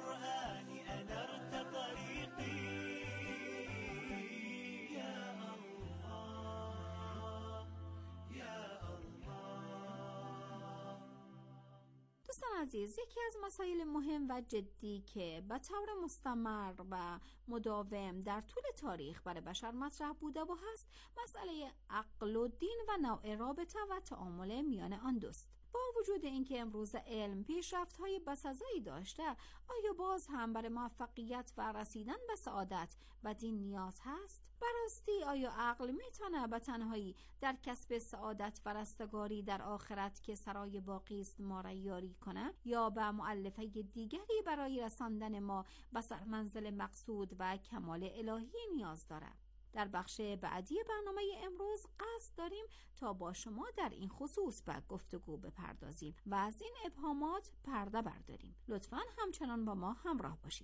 عزیز، یکی از مسائل مهم و جدی که به طور مستمر و مداوم در طول تاریخ برای بشر مطرح بوده و هست مسئله عقل و دین و نوع رابطه و تعامل میان آن دوست. با وجود اینکه امروز علم پیشرفت‌های بسزایی داشته، آیا باز هم برای موفقیت و رسیدن به سعادت و دین نیاز هست؟ براستی آیا عقل میتونه به تنهایی در کسب سعادت و رستگاری در آخرت که سرای باقی است ما را یاری کنه، یا به مؤلفه دیگری برای رساندن ما به سرمنزل مقصود و کمال الهی نیاز داره؟ در بخش بعدی برنامه امروز قصد داریم تا با شما در این خصوص به گفتگو بپردازیم و از این ابهامات پرده برداریم. لطفاً همچنان با ما همراه باشید.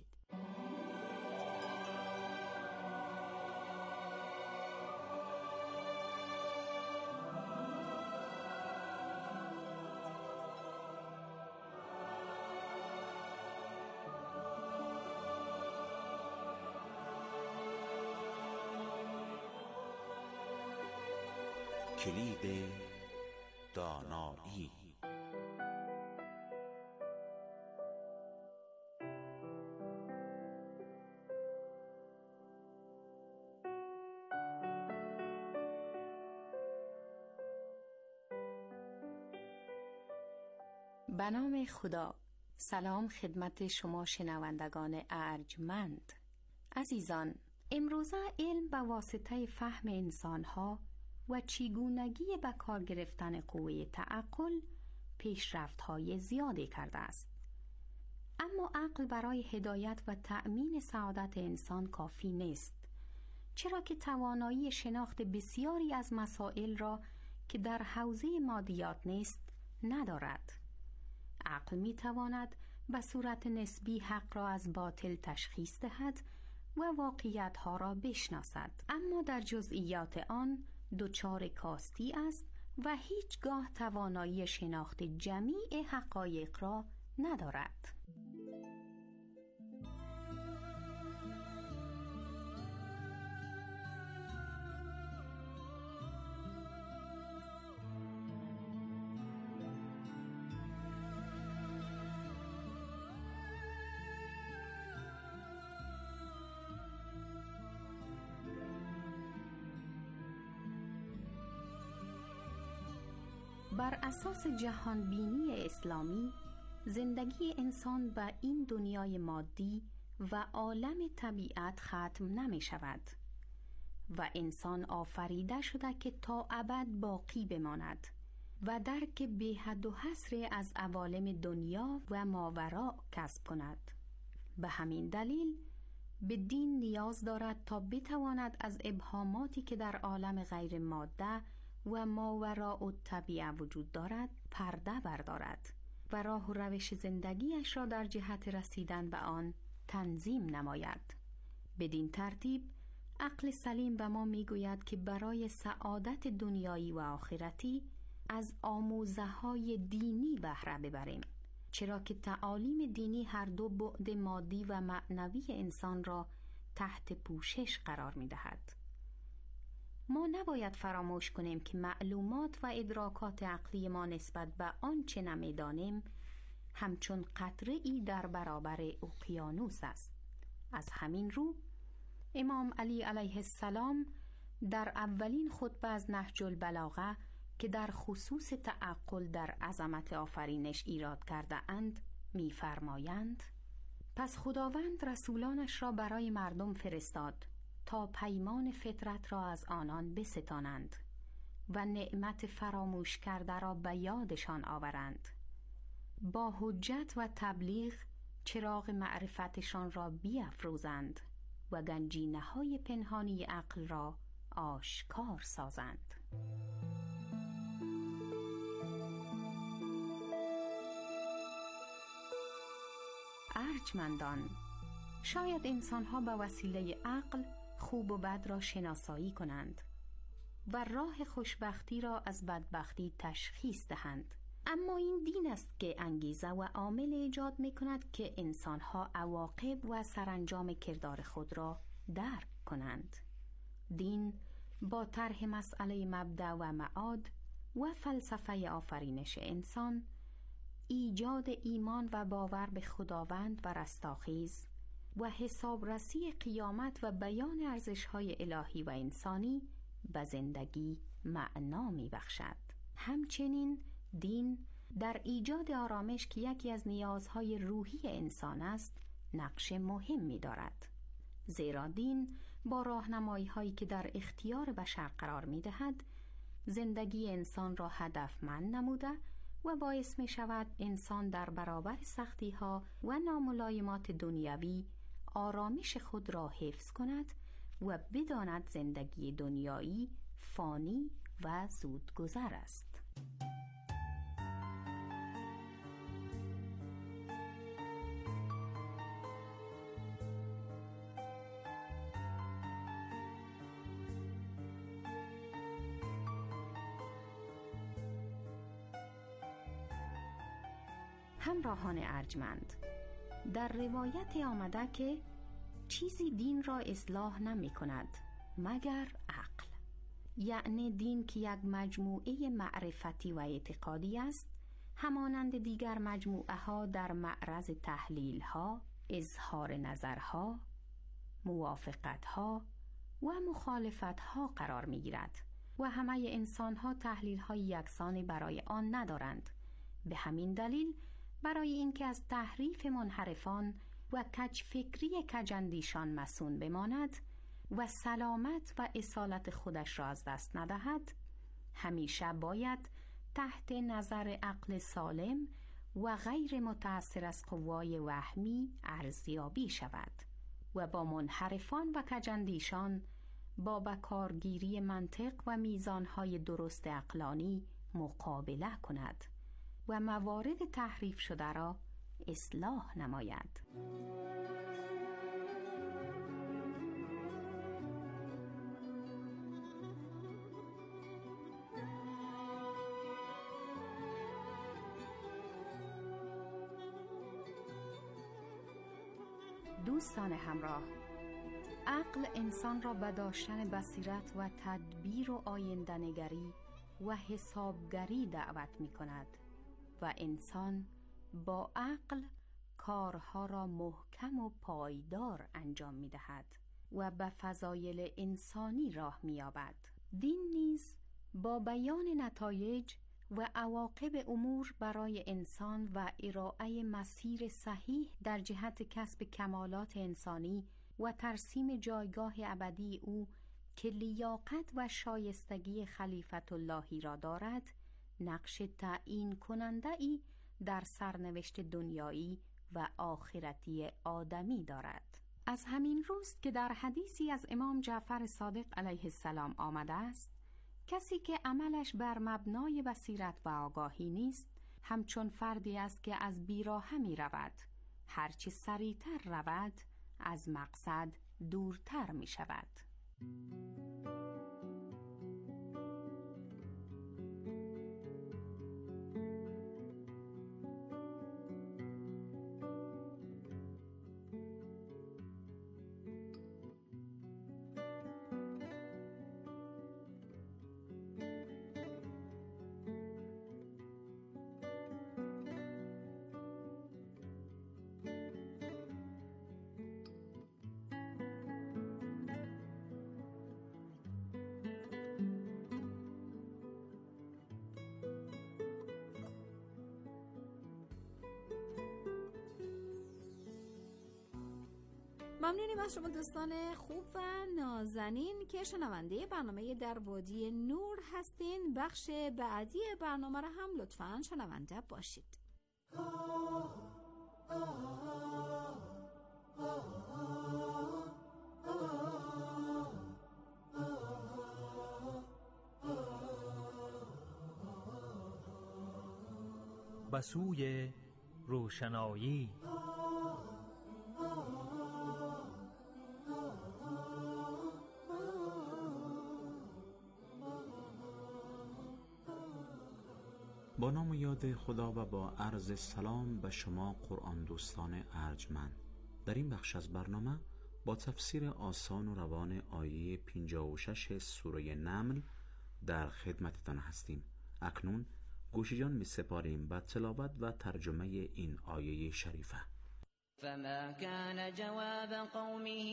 کلید دانایی. به نام خدا. سلام خدمت شما شنوندگان ارجمند. عزیزان، امروزه علم به واسطه فهم انسانها و چگونگی به کار گرفتن قوه تعقل پیشرفت‌های زیادی کرده است. اما عقل برای هدایت و تأمین سعادت انسان کافی نیست، چرا که توانایی شناخت بسیاری از مسائل را که در حوزه مادیات نیست ندارد. عقل می تواند به صورت نسبی حق را از باطل تشخیص دهد و واقعیت‌ها را بشناسد، اما در جزئیات آن دچار کاستی است و هیچگاه توانایی شناخت جمیع حقایق را ندارد. بر اساس جهان بینی اسلامی، زندگی انسان به این دنیای مادی و عالم طبیعت ختم نمی شود و انسان آفریده شده که تا ابد باقی بماند و درک بی حد و حصر از عوالم دنیا و ماوراء کسب کند. به همین دلیل به دین نیاز دارد تا بتواند از ابهاماتی که در عالم غیر ماده و ماوراء الطبیعه وجود دارد پرده بردارد و راه و روش زندگیش را در جهت رسیدن به آن تنظیم نماید. بدین ترتیب عقل سلیم به ما میگوید که برای سعادت دنیایی و آخرتی از آموزه‌های دینی بهره ببریم، چرا که تعالیم دینی هر دو بعد مادی و معنوی انسان را تحت پوشش قرار می‌دهد. ما نباید فراموش کنیم که معلومات و ادراکات عقلی ما نسبت به آنچه نمی‌دانیم همچون قطره‌ای در برابر اقیانوس است. از همین رو امام علی علیه السلام در اولین خطبه از نهج البلاغه که در خصوص تعقل در عظمت آفرینش ایراد کرده اند می‌فرمایند: پس خداوند رسولانش را برای مردم فرستاد تا پیمان فطرت را از آنان بستانند و نعمت فراموش کرده را به یادشان آورند، با حجت و تبلیغ چراغ معرفتشان را بیفروزند و گنجینه‌های پنهانی عقل را آشکار سازند. ارجمندان، شاید انسان‌ها به وسیله عقل خوب و بد را شناسایی کنند و راه خوشبختی را از بدبختی تشخیص دهند، اما این دین است که انگیزه و عامل ایجاد می کند که انسان‌ها عواقب و سرانجام کردار خود را درک کنند. دین با طرح مسئله مبدأ و معاد و فلسفه آفرینش انسان ایجاد ایمان و باور به خداوند و رستاخیز و حسابرسی قیامت و بیان ارزش‌های الهی و انسانی به زندگی معنا می‌بخشد. همچنین دین در ایجاد آرامش که یکی از نیازهای روحی انسان است نقش مهمی دارد، زیرا دین با راهنمایی‌هایی که در اختیار بشر قرار می‌دهد زندگی انسان را هدفمند نموده و باعث می‌شود انسان در برابر سختی‌ها و ناملایمات دنیوی آرامش خود را حفظ کند و بداند زندگی دنیایی فانی و زودگذر است. همراهان ارجمند، در روایت آمده که چیزی دین را اصلاح نمی کند مگر عقل، یعنی دین که یک مجموعه معرفتی و اعتقادی است، همانند دیگر مجموعه ها در معرض تحلیل ها، اظهار نظرها، موافقت ها و مخالفت ها قرار می گیرد و همه انسان ها تحلیل های یکسانی برای آن ندارند. به همین دلیل برای اینکه از تحریف منحرفان و کج فکری کجندیشان مسون بماند و سلامت و اصالت خودش را از دست ندهد، همیشه باید تحت نظر عقل سالم و غیر متأثر از قوای وهمی ارزیابی شود و با منحرفان و کجندیشان با بکارگیری منطق و میزانهای درست عقلانی مقابله کند و موارد تحریف شده را اصلاح نماید. دوستان همراه، عقل انسان را به داشتن بصیرت و تدبیر و آینده‌نگری و حسابگری دعوت می کند و انسان با عقل کارها را محکم و پایدار انجام می دهد و به فضایل انسانی راه می یابد. دین نیز با بیان نتایج و عواقب امور برای انسان و ارائه مسیر صحیح در جهت کسب کمالات انسانی و ترسیم جایگاه ابدی او که لیاقت و شایستگی خلیفت اللهی را دارد، نقش تعیین کننده ای در سرنوشت دنیایی و آخرتی آدمی دارد. از همین روست که در حدیثی از امام جعفر صادق علیه السلام آمده است: کسی که عملش بر مبنای بصیرت و آگاهی نیست همچون فردی است که از بیراهه می رود، هرچی سریعتر رود از مقصد دورتر می شود. ممنونیم از شما دوستان خوب و نازنین که شنونده برنامه در وادی نور هستین. بخش بعدی برنامه را هم لطفاً شنونده باشید. به سوی روشنایی. با نام و یاد خدا و با عرض سلام به شما قرآن دوستان ارجمند. در این بخش از برنامه با تفسیر آسان و روان آیه پنجاه و شش سوره نمل در خدمتتان هستیم. اکنون گوش جان می سپاریم به تلاوت و ترجمه این آیه شریفه. فما كان جواب قومه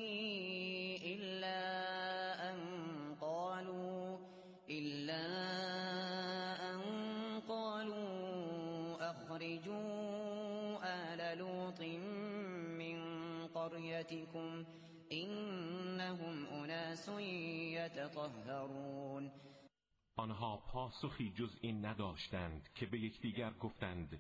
إلا أن قالوا إلا أن قالوا أخرجوا آل لوط من قريتكم إنهم أناس يتطهرون. آنها پاسخی جز این نداشتند که به یکدیگر گفتند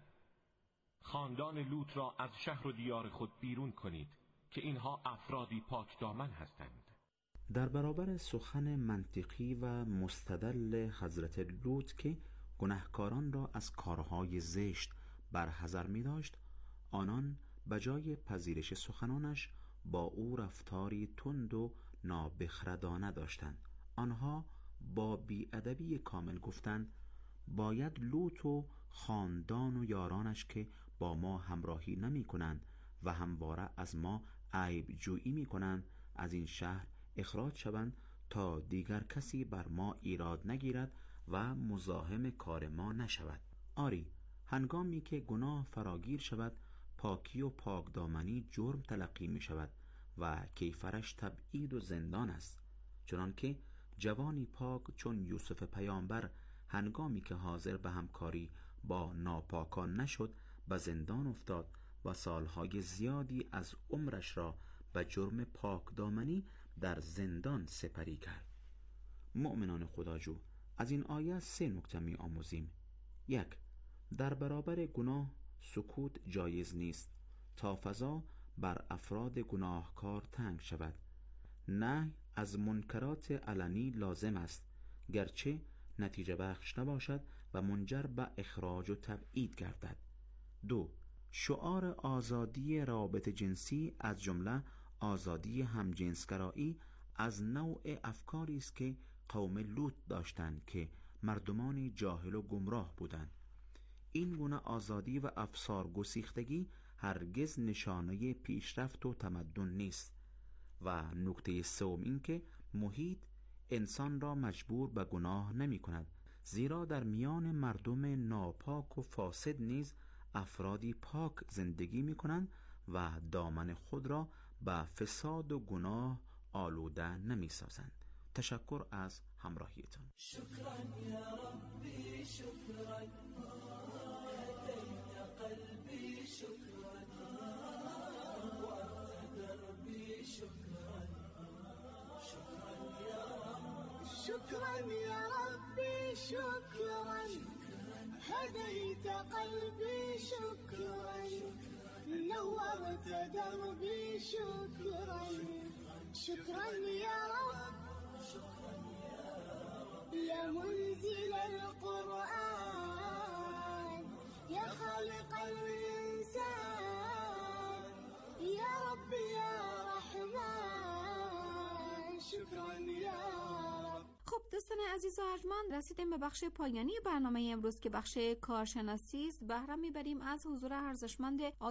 خاندان لوط را از شهر و دیار خود بیرون کنید که اینها افرادی پاک دامن هستند. در برابر سخن منطقی و مستدل حضرت لوط که گناهکاران را از کارهای زشت برحذر می داشت، آنان بجای پذیرش سخنانش با او رفتاری تند و نابخردانه داشتند. آنها با بی‌ادبی کامل گفتند باید لوط و خاندان و یارانش که با ما همراهی نمی کنند و همواره از ما عیب جویی می کنند از این شهر اخراج شوند تا دیگر کسی بر ما ایراد نگیرد و مزاحم کار ما نشود. آری، هنگامی که گناه فراگیر شود پاکی و پاکدامنی جرم تلقی می شود و کیفرش تبعید و زندان است، چنانکه جوانی پاک چون یوسف پیامبر هنگامی که حاضر به همکاری با ناپاکان نشد به زندان افتاد و سالهای زیادی از عمرش را به جرم پاکدامنی در زندان سپری کرد. مؤمنان خداجو، از این آیه سه نکته می آموزیم. یک، در برابر گناه سکوت جایز نیست تا فضا بر افراد گناهکار تنگ شود. نهی از منکرات علنی لازم است گرچه نتیجه بخش نباشد و منجر به اخراج و تبعید گردد. دو، شعار آزادی رابطه جنسی از جمله آزادی همجنسگرایی از نوع افکاری است که قوم لوط داشتند که مردمان جاهل و گمراه بودند. این گونه آزادی و افسار گسیختگی هرگز نشانه پیشرفت و تمدن نیست. و نکته سوم این که محیط انسان را مجبور به گناه نمی کند، زیرا در میان مردم ناپاک و فاسد نیز افرادی پاک زندگی می کنند و دامن خود را به فساد و گناه آلوده نمی سازند. تشکر از همراهیتان. شکرا یا ربی، شکرا هدیت قلبی، شکرا وقت دربی، شکرا شکرا یا رب، شكرا يا ربي شكرا هديت قلبي، شكرا نورت دربي، شكرا شكرا يا رب، يا منزل القرآن، يا خالق الإنسان، يا رب يا رحمن، شكرا يا رب. خب دوستان عزیز و ارجمند، رسیدیم به بخش پایانی برنامه امروز که بخش کارشناسی است. بهره میبریم از حضور ارزشمند